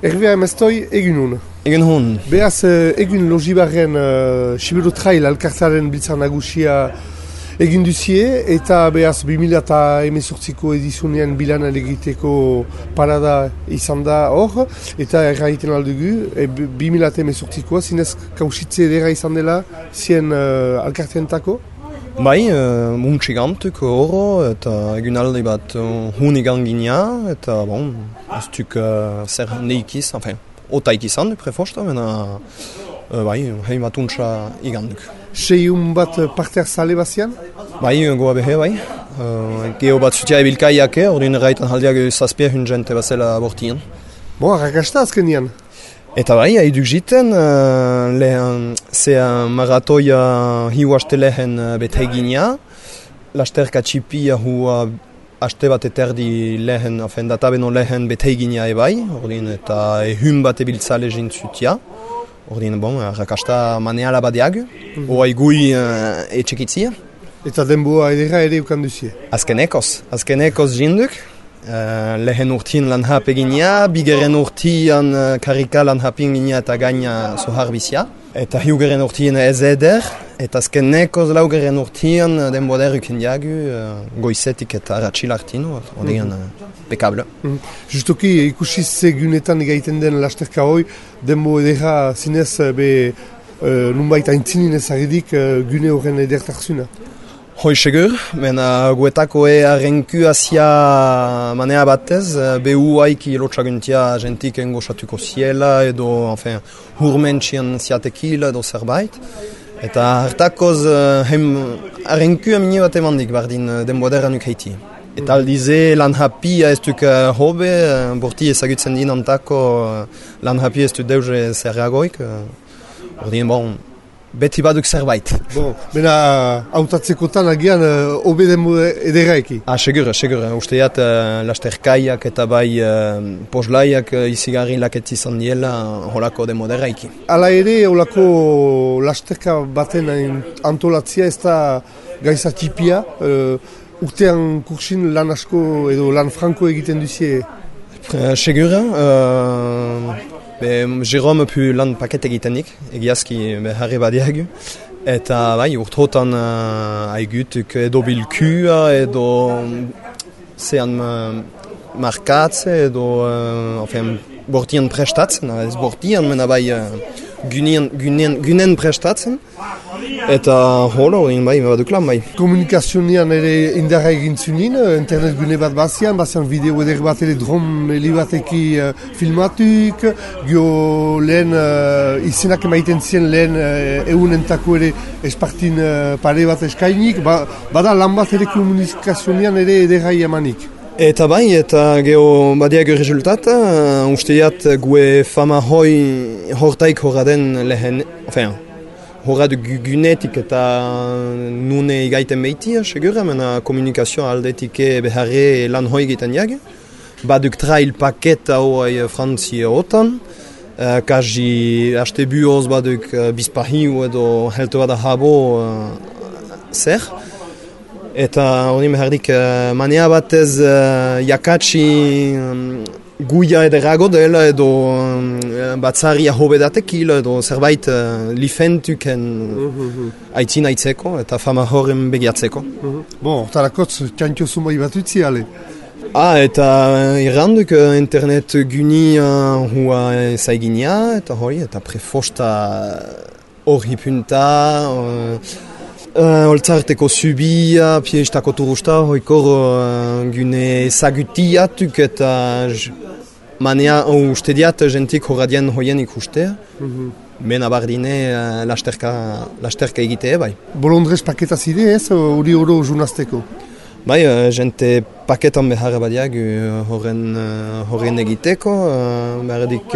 Erbea emeztoi egun hun. Egun hun. Beaz egun Logibarren Siberu Trail alkartaren biltzar nagusia egin duzie eta beaz 2018ko edizunean bilan egiteko parada izan da hor eta erraiten aldugu 2018koa zinez kausitze edera izan dela zien alkarteentako? Bai, muntxigantuk oro eta egunaldi bat hunigan gina eta bon, ez duk zer neikiz, enfin, otaik izan du prefosta, mena bai, hei bat untxa iganduk. Seiun bat parte hartzale bazian? Bai, goa behe, bai. Geho bat zutia ebilkaiake, ordin erraitan haldiak zazpia hun jente bazela abortien. Bo, arrakasta azkenian? Eta bai, haiduk jiten, maratoia hiu haste lehen betegina, lasterka txipia hua haste bat eterdi lehen, databeno lehen betegina ebai, ordin eta ehun bat ebiltzale jintzutia. Ordin, bon, arrakasta maneala badiag, oai gui etxekitzia. Eta denboa edera ere ukan duzie? Azkenekoz jinduk. Lehen urtien lan hap eginia, bigeren urtian karika lan hapin ginia eta gaina zohar bizia. Eta hiugeren urtien ez eder, eta azkenekoz laugeren urtien denboder uken diagu, goizetik eta ratxilartinu, ordean bekable. Justoki ikusiz gunetan egaiten den lasterka hoi, denbo edera zinez nunbait aintzinin ezagidik gune horren edertarzuna. Hoi segur, mena guetako arrenku asia manea batez, behu haiki lotxaguntia jentik engosatuko ziela edo, hurmentxian ziatekila edo zerbait. Eta hartakoz arrenku amine bat emandik bardin denboderan ukeiti. Eta aldize lan hapia ez duk hobe, borti ezagutzen dinantako lan hapia ez duk deuze zerragoik. Ordien bon, beti baduk zerbait. Bon, bena autatzekotan agian hobe denbo ederaiki? Segur. Usteat lasterkaiak eta bai poslaiak izigarri laket izan diela holako denbo ederaiki. Hala ere, holako lasterka baten antolatzia ez da gaiza tipia, urtean kursin lan asko edo lan franko egiten duzie? Segur. Jerome pu lan paket egitenik, egiazki harri badiagu. Eta bai, urtrotan haigutuk edo bilkua, edo zean markatze, edo bortien prestatzen, ez bortien, mena bai gunen prestatzen. Eta holo, bai, baduk lan, bai. Komunikazionean ere indarra egintzunin, internet gune bat bazian bideo eder bat ere dron batek filmatuk, gio lehen izenak emaiten zien lehen egunentako ere espartin pare bat eskainik, bada lan bat ere komunikazionean ere ederra emanik. Eta bai, eta geho badiak resultata, usteat gue fama hortaik horraden lehen, horradu gunetik eta nune igaiten behitia, segura, mena komunikazio aldetik beharre lan hoi egiten jage. Baduk trail paketa hoi Frantzia otan, kaji haste buoz baduk bizpahiu edo heltu bada habo zer. Eta hori mehardik manea batez jakatsi guia ederago dela edo batzaria hobedatekil edo zerbait lifentuken aitzin aitzeko eta fama horren begiatzeko. Bon, tarakotz txantio sumai bat utzi ale? Eta irranduk internet guni hua zaiginia eta hori eta prefosta hori punta holtzarteko subia, piestako turusta, hoikor gune zagutiatuk eta manea uste diat jentik horradien hoien ikustea. Mena bardine lasterka egitea, bai. Bolondrez paketa zide ez, hori oro junazteko? Bai, jente paketan behar badiag horren egiteko, berdik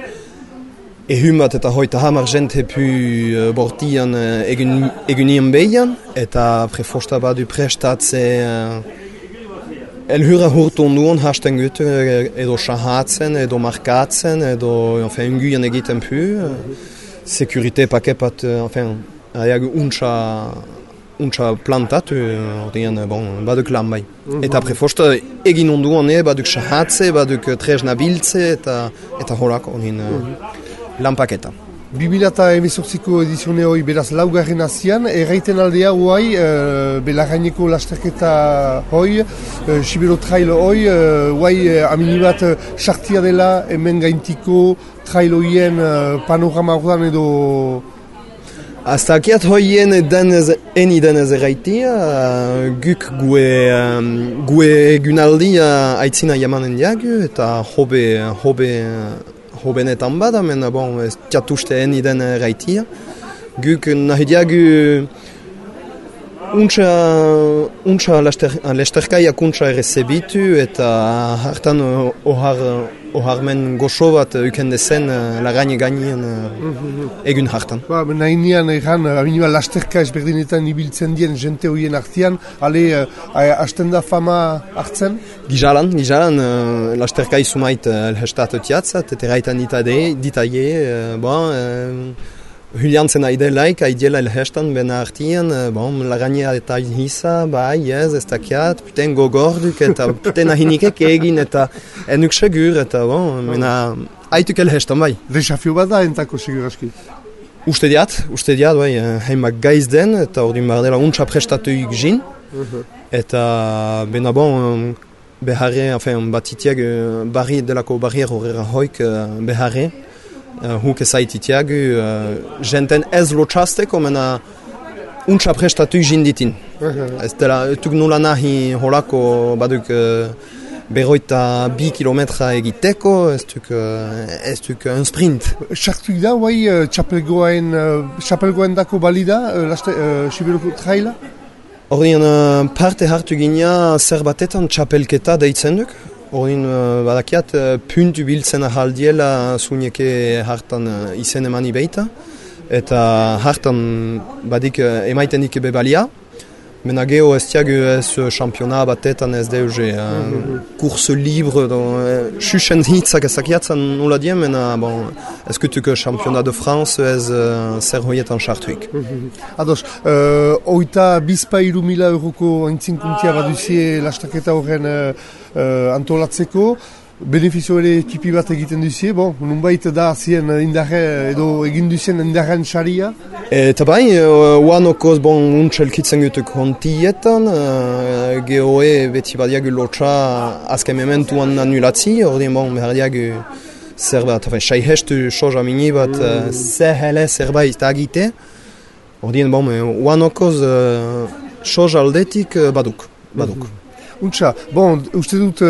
ehun bat eta hoita hamar jente pu bortian egunien behian, eta prefosta badu prestatze elhura hurton duen hasten gut edo sahatzen, edo markatzen, edo unguien egiten pu. Sekurite paket bat, adiagu untsa untsa plantatu, ordean, baduk lan bai. Eta prefost, egin onduan, baduk sahatze, baduk tresna biltze, eta horak, ordean, lan paketa. 2018ko edizione hoi beraz laugarren azian, erraiten aldea huai, belarraineko lasterketa hoi, Sibero Trail hoi, huai aminibat sartia dela hemen gaintiko trail hoien panorama ordan edo... Aztakiat hoien eni denez erraitia, guk gue egunaldia aitzina jamanen diagu, eta hobenetan bada, mena ez tiatuste eni den erraitia. Guk nahi diagu untsa lesterkaiak untsa errezebitu, eta hartan oharmen goxo bat ukendezen lagaine gainean egun hartan. Nahi nian egan, aminima lasterka ezberdinetan ibiltzen dien jente horien artian, ale hasten da fama hartzen? Gizalan, lasterka izumait elhestat otiatzat, eta erraitan ditaie, Juliantzen aidelaik, aidiela elhestan bena artian, lagainea eta hisa, ez dakiat, puten gogorduk eta puten ahinikek egin eta enuk segur eta mena aituk elhestan bai. Desafio bat da entako segur aski? Uste diat, heimak gaiz den eta ordin bardela untsa prestatu ikzin, eta bena beharre, batitiak delako barrier horrela hoik beharre, huk ezaititiagu, jenten ez lotxasteko, mena untsa prestatu jinditin. Ez dela, etuk nula nahi holako baduk berroita 2 kilometra egiteko, ez duk un sprint. Sartuik da, guai, txapelgoen dako balida, Sibiroko traila? Horien parte hartu gina zer batetan txapelketa deitzen duk. Horien badakiat puntu biltzen ahaldiela zuneke hartan izen emani beita. Eta hartan badik emaiten dik bebalia. Mena geho ez tiagu ez championa batetan ez deuze course libre, xuxen hitzak ezakiatzen nula dien, mena ez kutuk championa de France ez zer hoietan sartuik. Ados, oita bizpa 3.000 euroko aintzinkuntia baduzie lastaketa horren antolatzeko, benefizio ere ekipi bat egiten duzie, nunbait da zien indarre edo egin duzien indarren saria? Eta bai, uanokoz untxelkitzen gutuk hontietan, gehoe beti badiagu lotxa azken mementuan anulatzi, ordien behar diagu zerbat, saihestu soja mini bat, zehele zerbait agite, ordien uanokoz soja aldetik baduk. Untxa, uste dut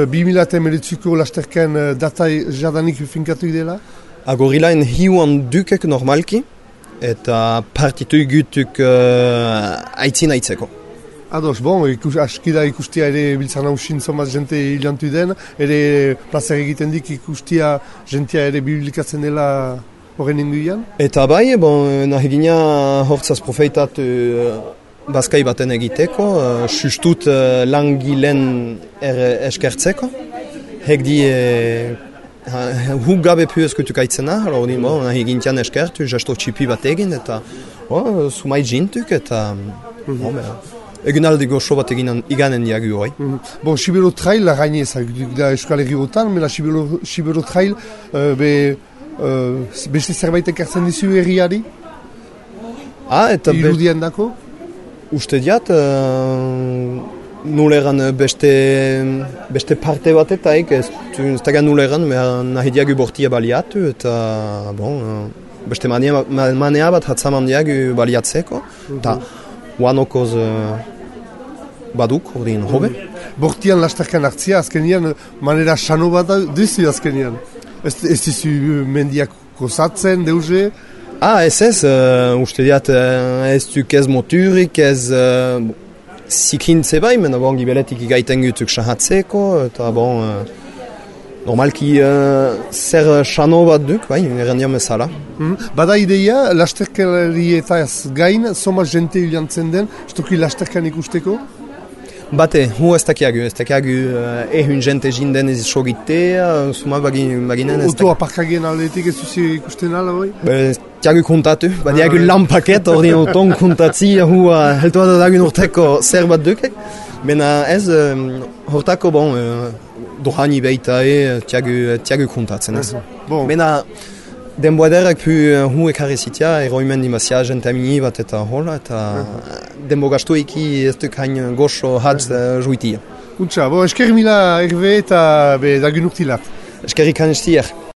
2019ko lasterken data jadanik finkatu dela? Agorilaen hiuan dukek normalki, eta partitu gutuk aitzin aitzeko. Ados, askida ikustia ere biltzan hausin zomaz jente hilantu den, ere plazer egiten dik ikustia jentea ere biblikatzen dela horren inguian? Eta bai, nahi gina hortzaz profeitatu Baskai baten egiteko, sustut langilen eskertzeko. Hek di huk gabe pu eskutuk aitzena, hori nahi gintian eskertu, gesto txipi bat egin, eta sumai jintuk, eta egunaldi goxo bat egin iganen diagu hoi. Sibero Trail lagaine ezak da Euskal Herriotan, mela Sibero Trail beste zerbait ekartzen dizu herriari? Irudien dako? Uste diat, nuleran beste parte batetaik, ez daga nuleran, nahi diagu bortia baliatu, eta beste manea bat hatzaman diagu baliatzeko, eta uanokoz baduk, ordin hobe. Bortian lasterkan hartzia, azkenian manera xano bat duzu azkenian. Ez dizu mendiak kozatzen, deuze? Ez, uste diat ez duk ez moturik, ez zikintze bai, mena gibeletik igaiten gutuk sahatzeko, eta normalki zer xano bat duk, bai, errendiam ezala. Bada ideia, lasterkari eta ez gain, soma jente hilantzen den, estoki lasterkan ikusteko? Bate, hu ez dakiagu ehun jente jinden ez sogitea, suma baginen ez Otoa parkagien aldetik ez duzi ikusten ala, oi? Tiagu kontatu, badiagu lan paket, ordin oton kontatzi, heltua da dagun urteko zer bat dukek. Bena ez, hortako, dohani beita tiagu kontatzen ez. Bena, denboaderak pu hu ekarri zitia, eroimen dimazia jentamini bat eta hola, eta denbo gastuiki ez duk hain goxo hatz juitia. Untxa, eskerri mila erbe eta dagun urtilat. Eskerri kan estier.